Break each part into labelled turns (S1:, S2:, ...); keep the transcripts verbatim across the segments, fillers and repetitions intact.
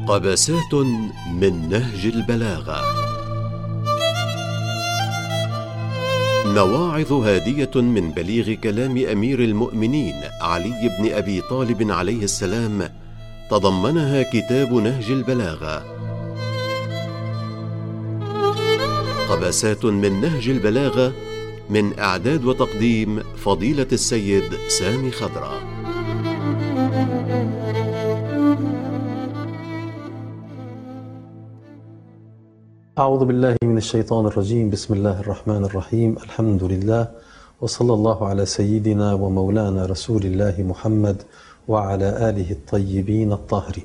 S1: قبسات من نهج البلاغة، مواعظ هادية من بليغ كلام أمير المؤمنين علي بن أبي طالب عليه السلام، تضمنها كتاب نهج البلاغة. قبسات من نهج البلاغة، من إعداد وتقديم فضيلة السيد سامي خضرة.
S2: أعوذ بالله من الشيطان الرجيم. بسم الله الرحمن الرحيم. الحمد لله، وصلى الله على سيدنا ومولانا رسول الله محمد وعلى آله الطيبين الطاهرين.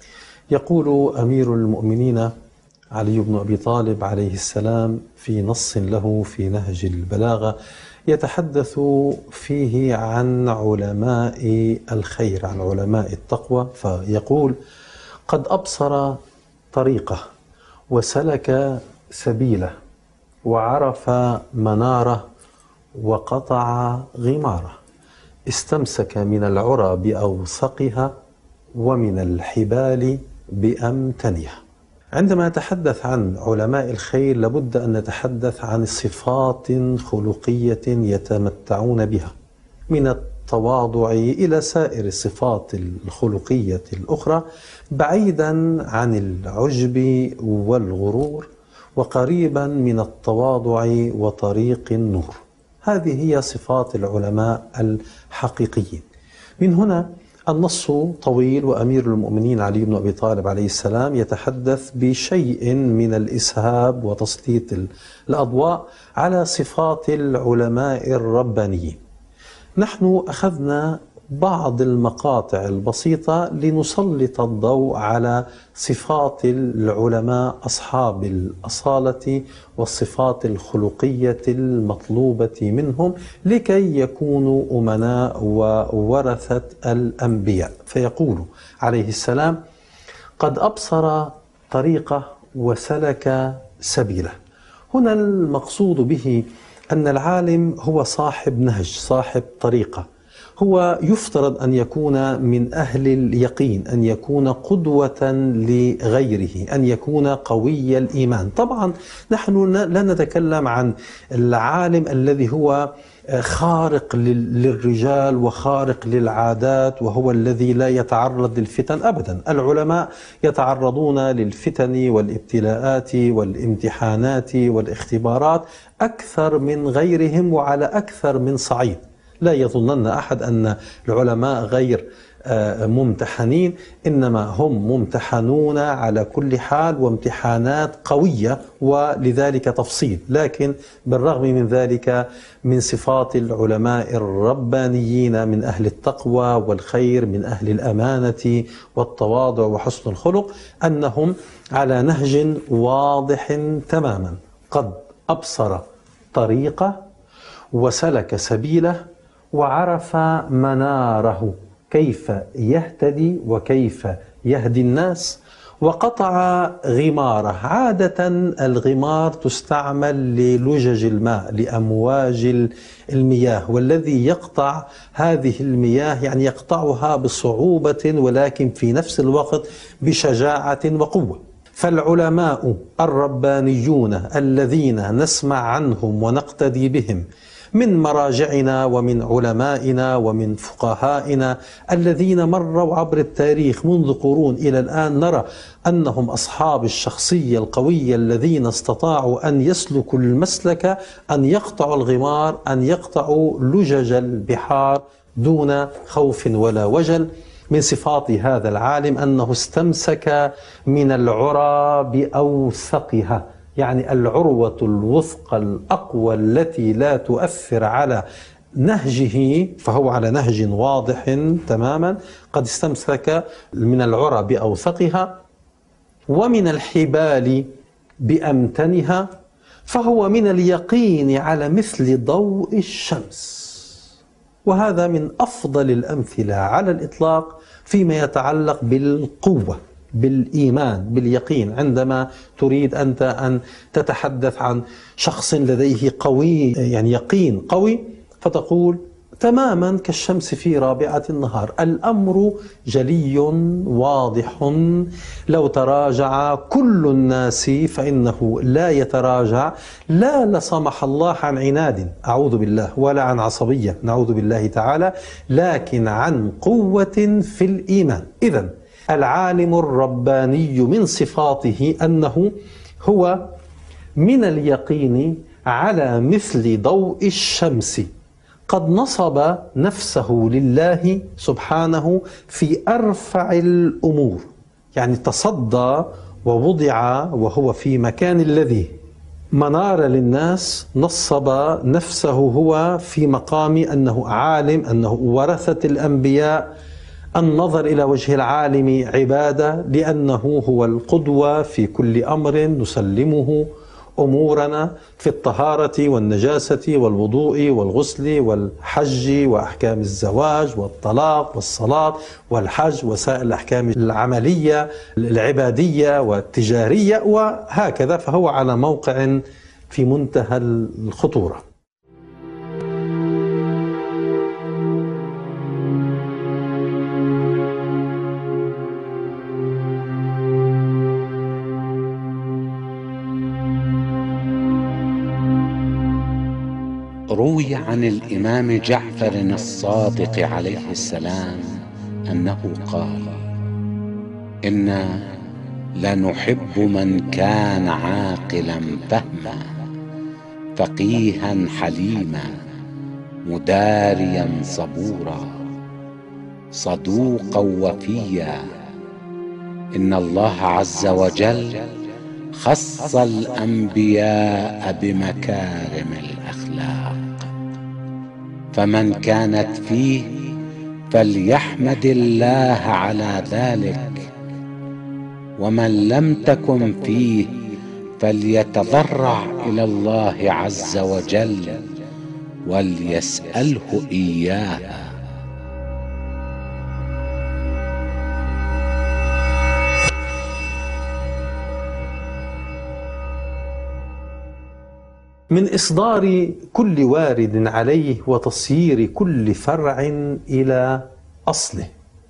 S2: يقول أمير المؤمنين علي بن أبي طالب عليه السلام في نص له في نهج البلاغة، يتحدث فيه عن علماء الخير، عن علماء التقوى، فيقول: قد أبصر طريقه وسلك سبيله وعرف مناره وقطع غماره، استمسك من العرى بأوثقها ومن الحبال بأمتنها. عندما نتحدث عن علماء الخير لابد أن نتحدث عن صفات خلقية يتمتعون بها، من التواضع إلى سائر الصفات الخلقية الأخرى، بعيدا عن العجب والغرور، وقريبا من التواضع وطريق النور. هذه هي صفات العلماء الحقيقيين. من هنا النص طويل، وأمير المؤمنين علي بن أبي طالب عليه السلام يتحدث بشيء من الإسهاب وتسليط الأضواء على صفات العلماء الربانيين. نحن أخذنا بعض المقاطع البسيطة لنسلط الضوء على صفات العلماء أصحاب الأصالة والصفات الخلقية المطلوبة منهم لكي يكونوا أمناء وورثة الأنبياء. فيقول عليه السلام: قد أبصر طريقه وسلك سبيله. هنا المقصود به أن العالم هو صاحب نهج، صاحب طريقة، هو يفترض أن يكون من أهل اليقين، أن يكون قدوة لغيره، أن يكون قوي الإيمان. طبعا نحن لا نتكلم عن العالم الذي هو خارق للرجال وخارق للعادات وهو الذي لا يتعرض للفتن أبدا. العلماء يتعرضون للفتن والابتلاءات والامتحانات والاختبارات أكثر من غيرهم وعلى أكثر من صعيد. لا يظنن أحد أن العلماء غير ممتحنين، إنما هم ممتحنون على كل حال، وامتحانات قوية ولذلك تفصيل. لكن بالرغم من ذلك من صفات العلماء الربانيين من أهل التقوى والخير، من أهل الأمانة والتواضع وحسن الخلق، أنهم على نهج واضح تماما. قد أبصر طريقه وسلك سبيله وعرف مناره، كيف يهتدي وكيف يهدي الناس، وقطع غماره. عادة الغمار تستعمل للجج الماء، لأمواج المياه، والذي يقطع هذه المياه يعني يقطعها بصعوبة ولكن في نفس الوقت بشجاعة وقوة. فالعلماء الربانيون الذين نسمع عنهم ونقتدي بهم من مراجعنا ومن علمائنا ومن فقهائنا الذين مروا عبر التاريخ منذ قرون إلى الآن، نرى أنهم أصحاب الشخصية القوية الذين استطاعوا أن يسلكوا المسلك، أن يقطعوا الغمار، أن يقطعوا لجج البحار دون خوف ولا وجل. من صفات هذا العالم أنه استمسك من العرى بأوثقها، يعني العروة الوثقى الأقوى التي لا تؤثر على نهجه، فهو على نهج واضح تماما. قد استمسك من العرى بأوثقها ومن الحبال بأمتنها، فهو من اليقين على مثل ضوء الشمس. وهذا من أفضل الأمثلة على الإطلاق فيما يتعلق بالقوة، بالإيمان، باليقين. عندما تريد أنت أن تتحدث عن شخص لديه قوي، يعني يقين قوي، فتقول تماما كالشمس في رابعة النهار. الأمر جلي واضح، لو تراجع كل الناس فإنه لا يتراجع، لا لسمح الله عن عناد أعوذ بالله، ولا عن عصبية نعوذ بالله تعالى، لكن عن قوة في الإيمان. إذن العالم الرباني من صفاته أنه هو من اليقين على مثل ضوء الشمس، قد نصب نفسه لله سبحانه في أرفع الأمور، يعني تصدى ووضع وهو في مكان الذي منار للناس، نصب نفسه هو في مقام أنه عالم، أنه ورثة الأنبياء. النظر إلى وجه العالم عبادة، لأنه هو القدوة في كل أمر نسلمه أمورنا في الطهارة والنجاسة والوضوء والغسل والحج وأحكام الزواج والطلاق والصلاة والحج وسائر الأحكام العملية العبادية والتجارية وهكذا، فهو على موقع في منتهى الخطورة.
S3: روي عن الإمام جعفر الصادق عليه السلام أنه قال: إنا لنحب من كان عاقلا فهما، فقيها حليما، مداريا صبورا، صدوقا وفيا. إن الله عز وجل خص الأنبياء بمكارم الأخلاق، فمن كانت فيه فليحمد الله على ذلك، ومن لم تكن فيه فليتضرع إلى الله عز وجل وليسأله إياها.
S2: من إصدار كل وارد عليه وتصيير كل فرع إلى أصله.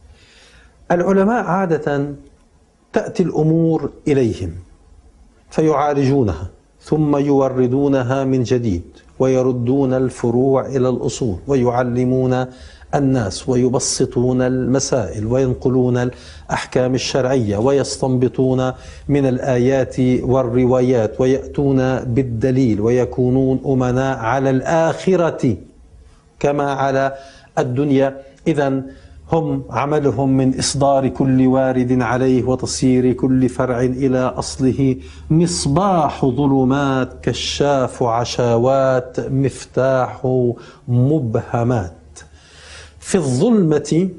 S2: العلماء عادة تأتي الأمور إليهم فيعالجونها، ثم يوردونها من جديد، ويردون الفروع إلى الأصول، ويعلمون الناس، ويبسطون المسائل، وينقلون الأحكام الشرعية، ويستنبطون من الآيات والروايات، ويأتون بالدليل، ويكونون أمناء على الآخرة كما على الدنيا. إذن هم عملهم من إصدار كل وارد عليه وتصير كل فرع إلى أصله مصباح ظلمات، كشاف عشاوات، مفتاح مبهمات. في الظلمة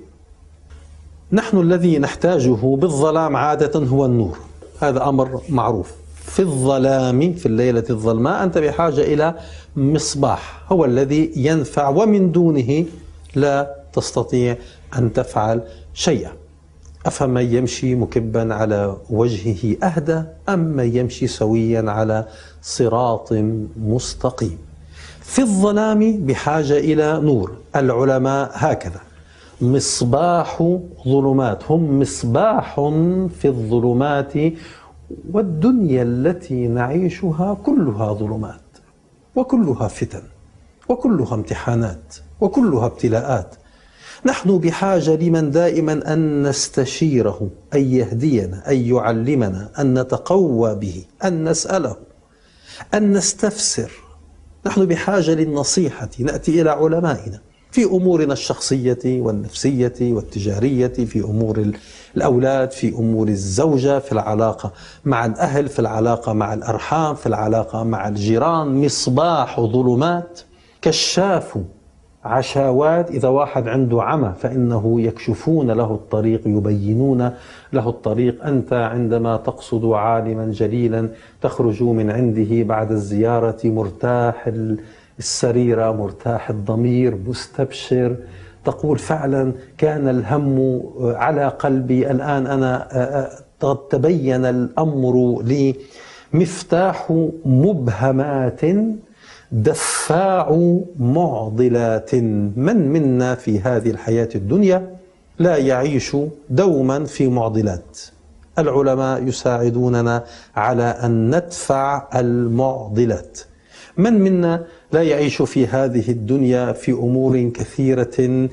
S2: نحن الذي نحتاجه بالظلام عادة هو النور، هذا أمر معروف. في الظلام في الليلة الظلماء أنت بحاجة إلى مصباح هو الذي ينفع، ومن دونه لا تستطيع أن تفعل شيئا. أفمن يمشي مكبا على وجهه أهدى أم من يمشي سويا على صراط مستقيم؟ في الظلام بحاجة إلى نور. العلماء هكذا مصباح ظلمات، هم مصباح في الظلمات، والدنيا التي نعيشها كلها ظلمات، وكلها فتن، وكلها امتحانات، وكلها ابتلاءات. نحن بحاجة لمن دائما أن نستشيره، أن يهدينا، أن يعلمنا، أن نتقوى به، أن نسأله، أن نستفسر. نحن بحاجة للنصيحة، نأتي إلى علمائنا في أمورنا الشخصية والنفسية والتجارية، في أمور الأولاد، في أمور الزوجة، في العلاقة مع الأهل، في العلاقة مع الأرحام، في العلاقة مع الجيران. مصباح ظلمات، كشاف عشاوات. إذا واحد عنده عمى فإنه يكشفون له الطريق، يبينون له الطريق. أنت عندما تقصد عالما جليلا تخرج من عنده بعد الزيارة مرتاح السريرة، مرتاح الضمير، مستبشر، تقول فعلا كان الهم على قلبي، الآن أنا قد تبين الأمر لي. مفتاح مبهمات، دفاع معضلات. من منا في هذه الحياة الدنيا لا يعيش دوما في معضلات؟ العلماء يساعدوننا على أن ندفع المعضلات. من منا لا يعيش في هذه الدنيا في أمور كثيرة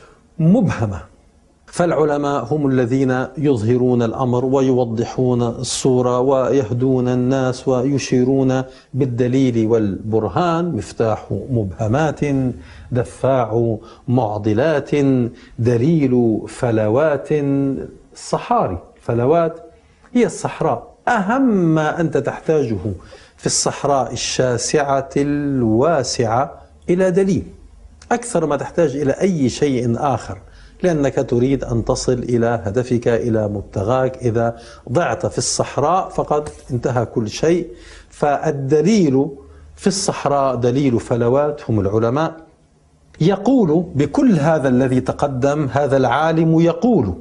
S2: مبهمة؟ فالعلماء هم الذين يظهرون الأمر ويوضحون الصورة ويهدون الناس ويشيرون بالدليل والبرهان. مفتاح مبهمات، دفاع معضلات، دليل فلوات. الصحاري، فلوات هي الصحراء. أهم ما أنت تحتاجه في الصحراء الشاسعة الواسعة إلى دليل، أكثر ما تحتاج إلى أي شيء آخر، لأنك تريد أن تصل إلى هدفك، إلى مبتغاك. إذا ضعت في الصحراء فقد انتهى كل شيء. فالدليل في الصحراء دليل فلوات هم العلماء. يقول بكل هذا الذي تقدم هذا العالم، يقول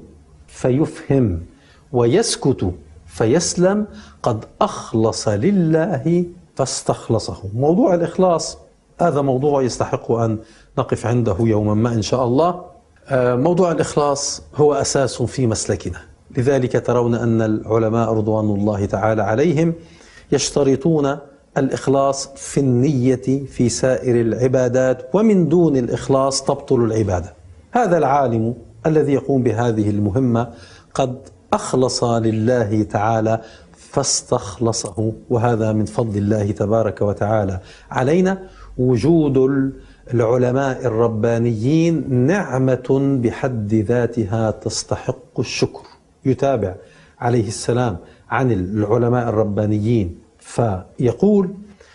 S2: فيفهم ويسكت فيسلم، قد أخلص لله فاستخلصه. موضوع الإخلاص هذا موضوع يستحق أن نقف عنده يوما ما إن شاء الله. موضوع الإخلاص هو أساس في مسلكنا، لذلك ترون أن العلماء رضوان الله تعالى عليهم يشترطون الإخلاص في النية في سائر العبادات، ومن دون الإخلاص تبطل العبادة. هذا العالم الذي يقوم بهذه المهمة قد أخلص لله تعالى فاستخلصه، وهذا من فضل الله تبارك وتعالى علينا. وجود العلماء الربانيين نعمة بحد ذاتها تستحق الشكر. يتابع عليه السلام عن العلماء الربانيين فيقول: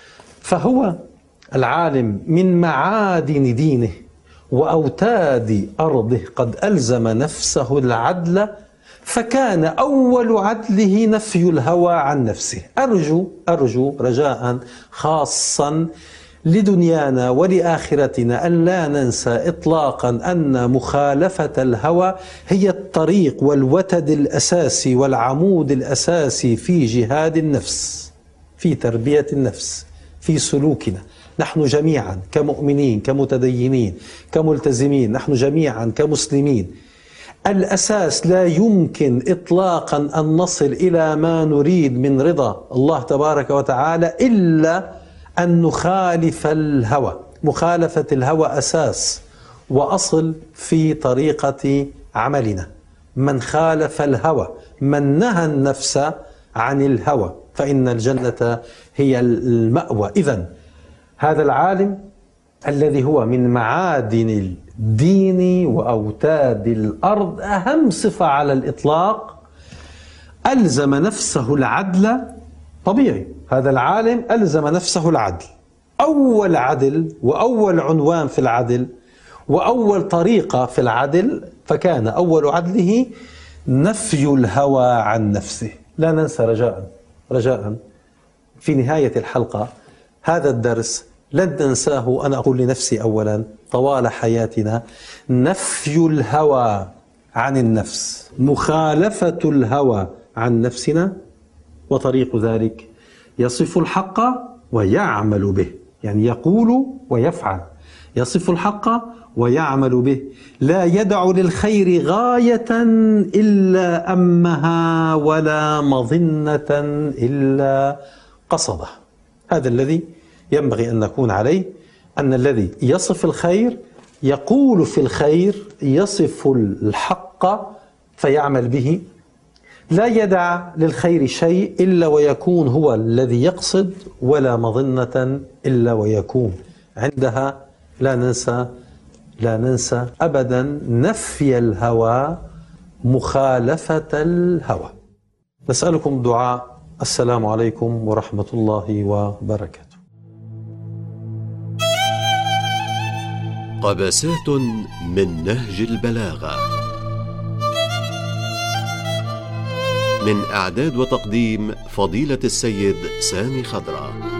S2: فهو العالم من معادن دينه وأوتاد أرضه قد ألزم نفسه العدل، فكان أول عدله نفي الهوى عن نفسه. أرجو أرجو رجاء خاصا لدنيانا ولآخرتنا أن لا ننسى إطلاقا أن مخالفة الهوى هي الطريق والوتد الأساسي والعمود الأساسي في جهاد النفس، في تربية النفس، في سلوكنا. نحن جميعا كمؤمنين كمتدينين كملتزمين، نحن جميعا كمسلمين، الأساس لا يمكن إطلاقا أن نصل إلى ما نريد من رضا الله تبارك وتعالى إلا أن نخالف الهوى. مخالفة الهوى أساس وأصل في طريقة عملنا. من خالف الهوى، من نهى النفس عن الهوى، فإن الجنة هي المأوى. إذن هذا العالم الذي هو من معادن الدين وأوتاد الأرض، أهم صفة على الإطلاق، ألزم نفسه العدل. طبيعي، هذا العالم ألزم نفسه العدل. أول عدل وأول عنوان في العدل وأول طريقة في العدل، فكان أول عدله نفي الهوى عن نفسه. لا ننسى رجاء رجاء في نهاية الحلقة هذا الدرس لن ننساه، أنا أقول لنفسي أولا طوال حياتنا: نفي الهوى عن النفس، مخالفة الهوى عن نفسنا. وطريق ذلك يصف الحق ويعمل به، يعني يقول ويفعل. يصف الحق ويعمل به، لا يدع للخير غاية إلا أمها ولا مظنة إلا قصده. هذا الذي ينبغي أن نكون عليه، أن الذي يصف الخير يقول في الخير، يصف الحق فيعمل به، لا يدع للخير شيء إلا ويكون هو الذي يقصد، ولا مظنة إلا ويكون. عندها لا ننسى لا ننسى أبدا نفي الهوى، مخالفة الهوى. نسألكم الدعاء. السلام عليكم ورحمة الله وبركاته.
S1: قبسات من نهج البلاغة، من إعداد وتقديم فضيلة السيد سامي خضرة.